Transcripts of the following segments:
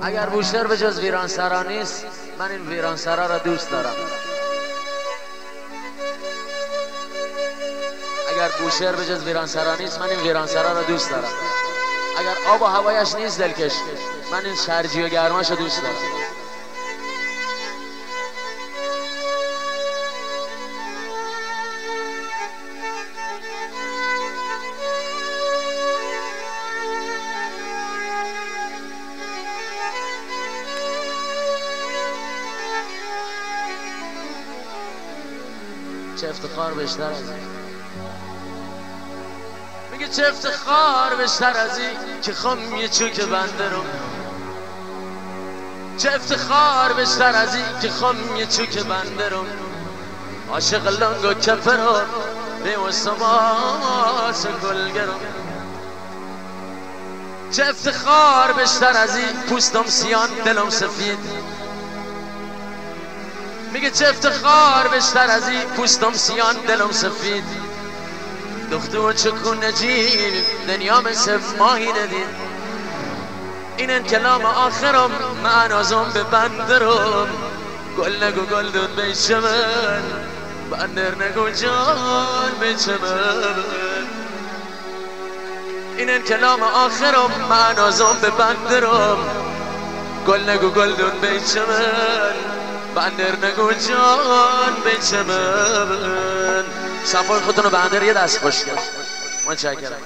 اگر بوشهر به جز ویرانسرا نیست، من این ویرانسرا را دوست دارم. اگر بوشهر به جز ویرانسرا نیست، من این ویرانسرا را دوست دارم. اگر آب و هوایش نیست دلکش، من این شرجی و گرماش رو دوست دارم. چه افتخار بیشتر از این، میگه چه افتخار بیشتر از این که خم یه چوک بنده رو، چه افتخار بیشتر از این که خم یه چوک بنده رو، عاشق لنگ و کپر و ریم و سماس گلگرم. چه افتخار بیشتر از این پوستم سیان دلم سفید، میگه چه افتخار بیشتر از این پوستم سیان دلم سفید، دختو چکون نجیب دنیا مثل ماهی ندید. این کلام آخرم معنازم به بندرم، گل نگو گل دود بیشه من، بندر نگو جان بیشه من. این کلام آخرم معنازم به بندرم، گل نگو گل دود بیشه من، بندر نگو جان بیشه من. صفای خودتونو بندر یه دست خوش کرد. من چه کردم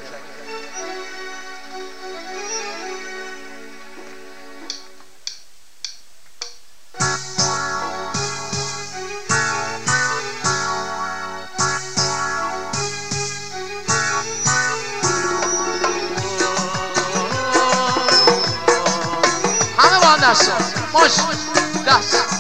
همه با هم دست مش دست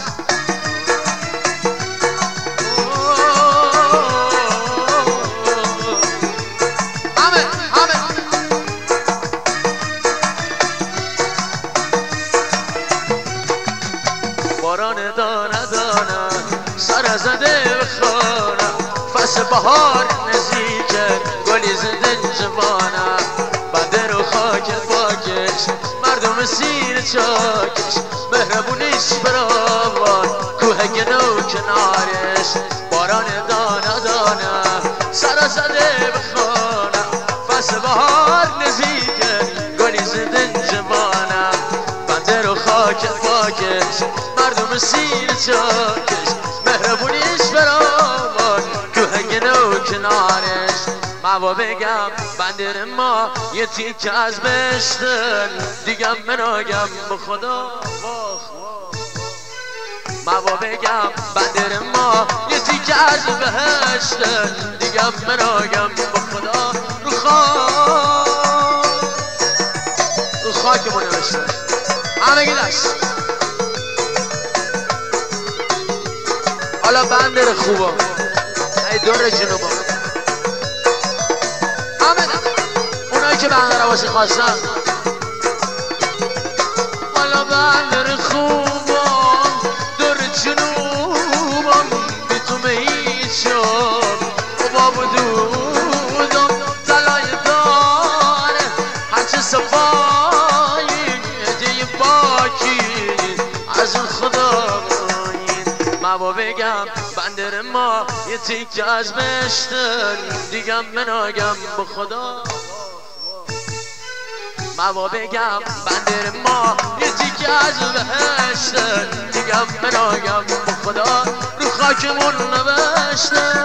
باران دانه دانه سر زده بخانه، فصل بهار نزدیکه گلی زده جوانه، بنده رو خاک پاکش مردم سیر چاکش، مهربونیش براوان کوه گنو کنارش. باران دانه دانه سر زده بخانه، فصل بهار نزدیکه گلی زده جوانه، بنده رو خاک پاکش مردم سیر چاکش، مهربونیش برامان کوه گنو کنارش. موا بگم بندر ما یه تیکه از بشتن، دیگم مناگم به خدا موا بگم بندر ما یه تیکه از بهشتن، دیگم مناگم به خدا. رو خاکمون نوشتن همگی دست. حالا بندر خوبا ای دور جنوبا، همه اونایی که بندر واسه خواستن. حالا بندر خوبا دور جنوبا، بی تو میچم و باب دودم تلای داره، هرچه صفایی هدیه باکی از اون خدا. موا بگم بندر ما یه تیکه از بشتن، دیگم مناگم به خدا. موا بگم بندر ما یه تیکه از بهشتن، دیگم مناگم به خدا. رو خاکمون نوشتن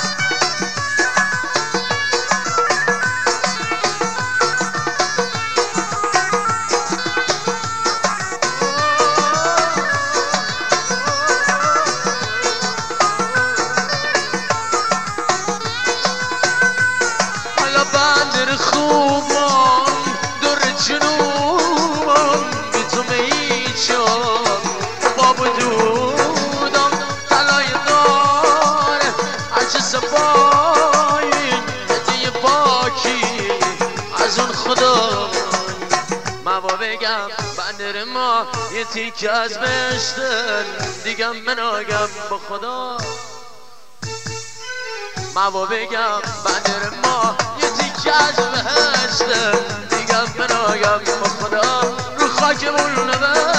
بندر خوبان دور جنوبان، بی تو میچم باب دودم تلای داره، هرچه صفایی هدیه باکی از اون خدا. موا بگم بندر ما یه تیکه از بشتن، دیگم مناگم به خدا. موا بگم بندر ما یه تیکه از بهشتن، دیگم مناگم به خدا. رو خاکمون نبر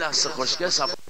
لحظه خوشگل